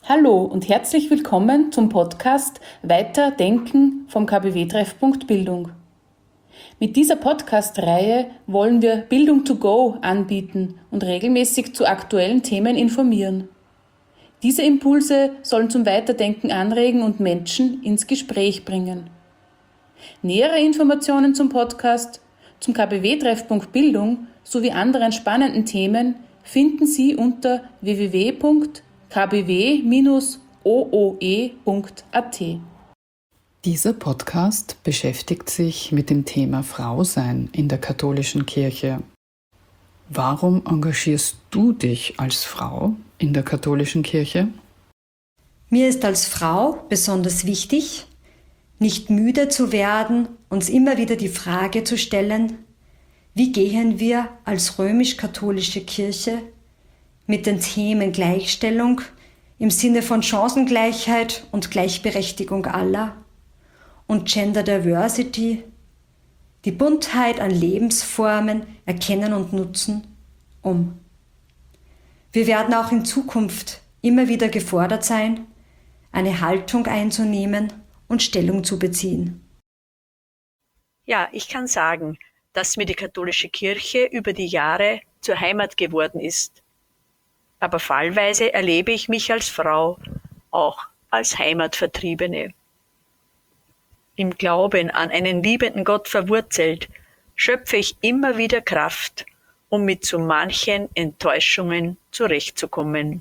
Hallo und herzlich willkommen zum Podcast Weiterdenken vom KBW-Treffpunkt Bildung. Mit dieser Podcast-Reihe wollen wir Bildung to go anbieten und regelmäßig zu aktuellen Themen informieren. Diese Impulse sollen zum Weiterdenken anregen und Menschen ins Gespräch bringen. Nähere Informationen zum Podcast, zum KBW-Treffpunkt Bildung sowie anderen spannenden Themen finden Sie unter www.kbw-ooe.at. Dieser Podcast beschäftigt sich mit dem Thema Frausein in der katholischen Kirche. Warum engagierst du dich als Frau in der katholischen Kirche? Mir ist als Frau besonders wichtig, nicht müde zu werden, uns immer wieder die Frage zu stellen, wie gehen wir als römisch-katholische Kirche mit den Themen Gleichstellung im Sinne von Chancengleichheit und Gleichberechtigung aller und Gender Diversity, die Buntheit an Lebensformen erkennen und nutzen, um. Wir werden auch in Zukunft immer wieder gefordert sein, eine Haltung einzunehmen und Stellung zu beziehen. Ja, ich kann sagen, dass mir die katholische Kirche über die Jahre zur Heimat geworden ist. Aber fallweise erlebe ich mich als Frau auch als Heimatvertriebene. Im Glauben an einen liebenden Gott verwurzelt, schöpfe ich immer wieder Kraft, um mit so manchen Enttäuschungen zurechtzukommen.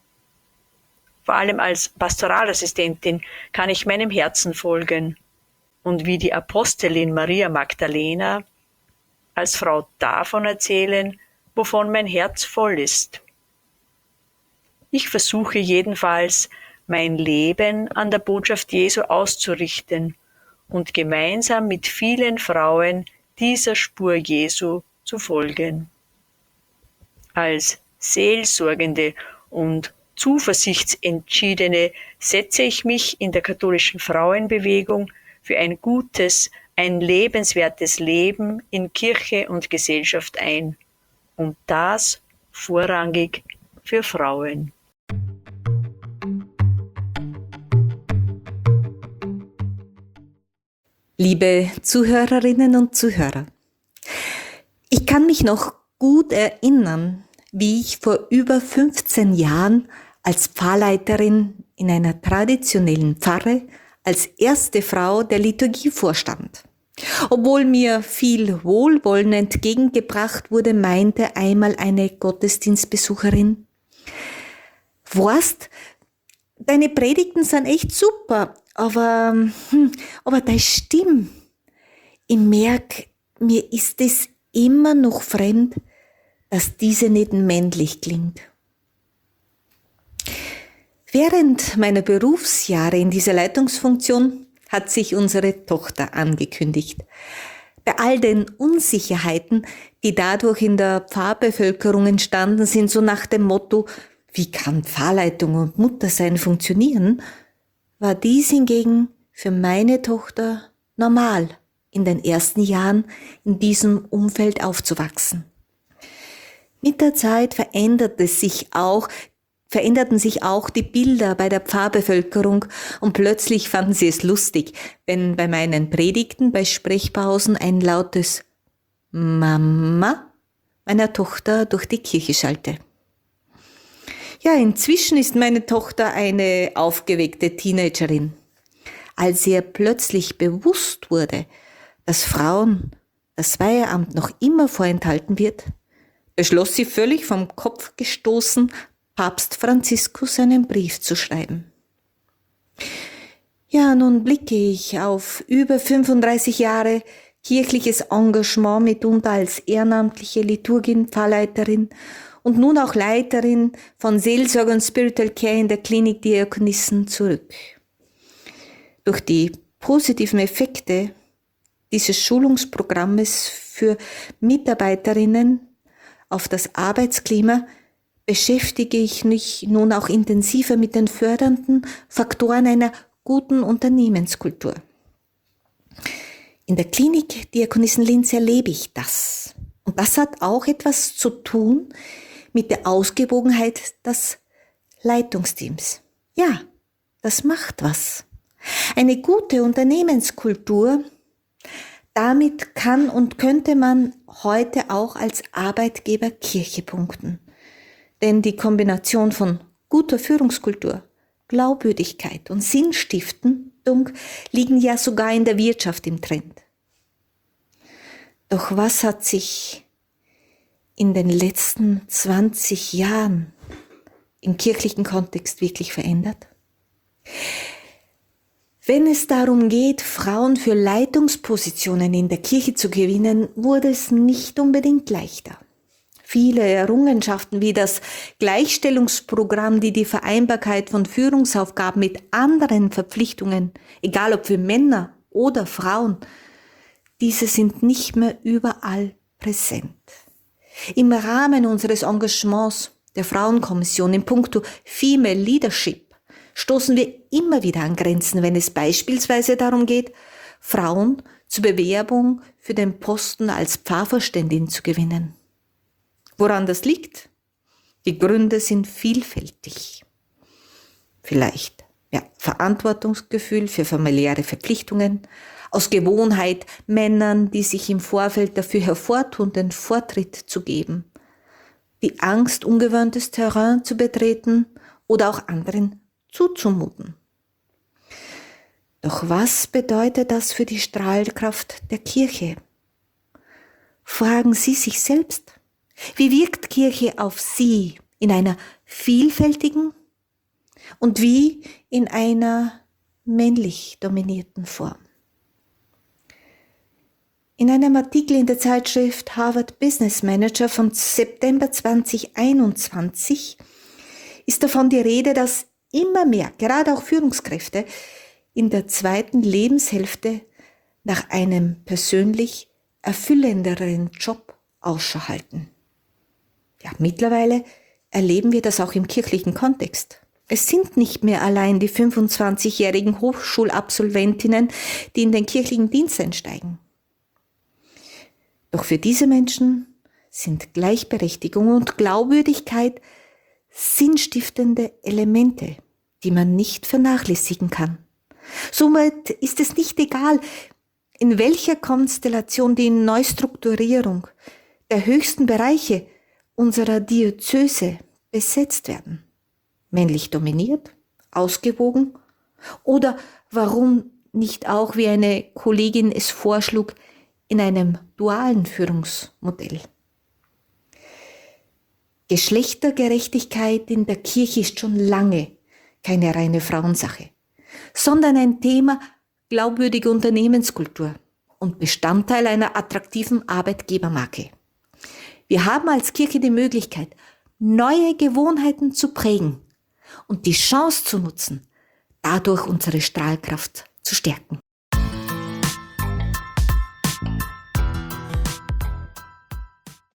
Vor allem als Pastoralassistentin kann ich meinem Herzen folgen und wie die Apostelin Maria Magdalena als Frau davon erzählen, wovon mein Herz voll ist. Ich versuche jedenfalls, mein Leben an der Botschaft Jesu auszurichten und gemeinsam mit vielen Frauen dieser Spur Jesu zu folgen. Als seelsorgende und zuversichtsentschiedene setze ich mich in der katholischen Frauenbewegung für ein gutes, ein lebenswertes Leben in Kirche und Gesellschaft ein. Und das vorrangig für Frauen. Liebe Zuhörerinnen und Zuhörer, ich kann mich noch gut erinnern, wie ich vor über 15 Jahren als Pfarrleiterin in einer traditionellen Pfarre als erste Frau der Liturgie vorstand. Obwohl mir viel Wohlwollen entgegengebracht wurde, meinte einmal eine Gottesdienstbesucherin: „Weißt, deine Predigten sind echt super, aber deine Stimme, ich merke, mir ist es immer noch fremd, dass diese nicht männlich klingt." Während meiner Berufsjahre in dieser Leitungsfunktion hat sich unsere Tochter angekündigt. Bei all den Unsicherheiten, die dadurch in der Pfarrbevölkerung entstanden sind, so nach dem Motto: Wie kann Pfarrleitung und Muttersein funktionieren, war dies hingegen für meine Tochter normal, in den ersten Jahren in diesem Umfeld aufzuwachsen. Mit der Zeit veränderten sich auch die Bilder bei der Pfarrbevölkerung und plötzlich fanden sie es lustig, wenn bei meinen Predigten bei Sprechpausen ein lautes Mama meiner Tochter durch die Kirche schallte. Ja, inzwischen ist meine Tochter eine aufgeweckte Teenagerin. Als ihr plötzlich bewusst wurde, dass Frauen das Weiheamt noch immer vorenthalten wird, beschloss sie völlig vom Kopf gestoßen, Papst Franziskus einen Brief zu schreiben. Ja, nun blicke ich auf über 35 Jahre kirchliches Engagement, mitunter als ehrenamtliche Liturgin, Pfarrleiterin und nun auch Leiterin von Seelsorge und Spiritual Care in der Klinik Diakonissen zurück. Durch die positiven Effekte dieses Schulungsprogrammes für Mitarbeiterinnen auf das Arbeitsklima beschäftige ich mich nun auch intensiver mit den fördernden Faktoren einer guten Unternehmenskultur. In der Klinik Diakonissen Linz erlebe ich das. Und das hat auch etwas zu tun mit der Ausgewogenheit des Leitungsteams. Ja, das macht was. Eine gute Unternehmenskultur, damit kann und könnte man heute auch als Arbeitgeber Kirche punkten. Denn die Kombination von guter Führungskultur, Glaubwürdigkeit und Sinnstiftung liegen ja sogar in der Wirtschaft im Trend. Doch was hat sich in den letzten 20 Jahren im kirchlichen Kontext wirklich verändert? Wenn es darum geht, Frauen für Leitungspositionen in der Kirche zu gewinnen, wurde es nicht unbedingt leichter. Viele Errungenschaften wie das Gleichstellungsprogramm, die die Vereinbarkeit von Führungsaufgaben mit anderen Verpflichtungen, egal ob für Männer oder Frauen, diese sind nicht mehr überall präsent. Im Rahmen unseres Engagements der Frauenkommission in puncto Female Leadership stoßen wir immer wieder an Grenzen, wenn es beispielsweise darum geht, Frauen zur Bewerbung für den Posten als Pfarrvorständin zu gewinnen. Woran das liegt? Die Gründe sind vielfältig. Vielleicht Verantwortungsgefühl für familiäre Verpflichtungen, aus Gewohnheit Männern, die sich im Vorfeld dafür hervortun, den Vortritt zu geben, die Angst, ungewöhntes Terrain zu betreten oder auch anderen zuzumuten. Doch was bedeutet das für die Strahlkraft der Kirche? Fragen Sie sich selbst, wie wirkt Kirche auf Sie in einer vielfältigen und wie in einer männlich dominierten Form? In einem Artikel in der Zeitschrift Harvard Business Manager vom September 2021 ist davon die Rede, dass immer mehr, gerade auch Führungskräfte, in der zweiten Lebenshälfte nach einem persönlich erfüllenderen Job Ausschau halten. Ja, mittlerweile erleben wir das auch im kirchlichen Kontext. Es sind nicht mehr allein die 25-jährigen Hochschulabsolventinnen, die in den kirchlichen Dienst einsteigen. Doch für diese Menschen sind Gleichberechtigung und Glaubwürdigkeit sinnstiftende Elemente, die man nicht vernachlässigen kann. Somit ist es nicht egal, in welcher Konstellation die Neustrukturierung der höchsten Bereiche unserer Diözese besetzt werden. Männlich dominiert, ausgewogen oder warum nicht auch, wie eine Kollegin es vorschlug, in einem dualen Führungsmodell. Geschlechtergerechtigkeit in der Kirche ist schon lange keine reine Frauensache, sondern ein Thema glaubwürdige Unternehmenskultur und Bestandteil einer attraktiven Arbeitgebermarke. Wir haben als Kirche die Möglichkeit, neue Gewohnheiten zu prägen und die Chance zu nutzen, dadurch unsere Strahlkraft zu stärken.